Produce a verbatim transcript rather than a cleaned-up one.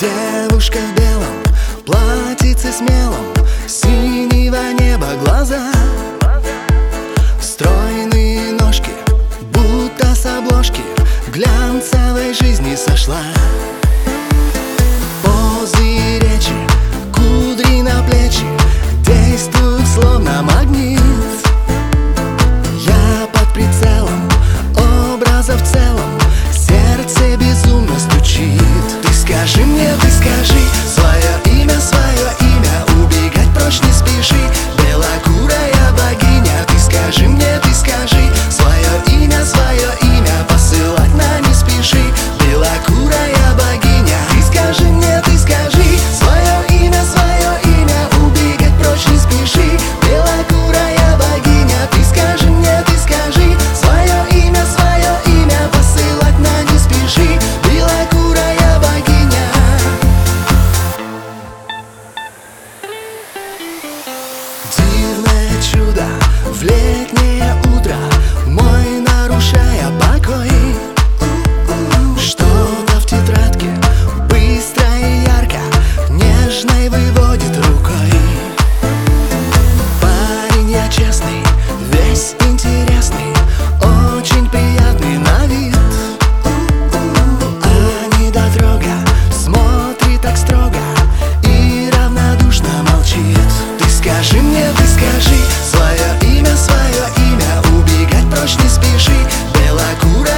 Девушка в белом платьице смелом, синего неба глаза, стройные ножки, будто с обложки глянцевой жизни сошла. Позы и речи, кудри на плечи действуют словно магнит. Я под прицелом образа в целом, сердце безумно стучит. Ты скажи мне, ты скажи свое имя, свое имя, убегать прочь не спеши, белокурая богиня. Ты скажи мне, ты скажи свое имя, свое имя, посылать на не спеши, белокурая богиня. Ты скажи мне, ты скажи свое имя, свое имя, убегать прочь не спеши, белокурая богиня. Ты скажи мне, ты скажи свое имя, свое имя, посылать на не спеши, белокурая богиня. Дивное чудо в летнее утро, мой нарушая покой. Что-то в тетрадке быстро и ярко, нежной выводит рукой. Парень я честный, весь интересный, очень приятный на вид. А недотрога смотрит так строго и равнодушно молчит. Ты скажи мне, ты скажи свое имя, свое имя, убегать прочь не спеши, белокурая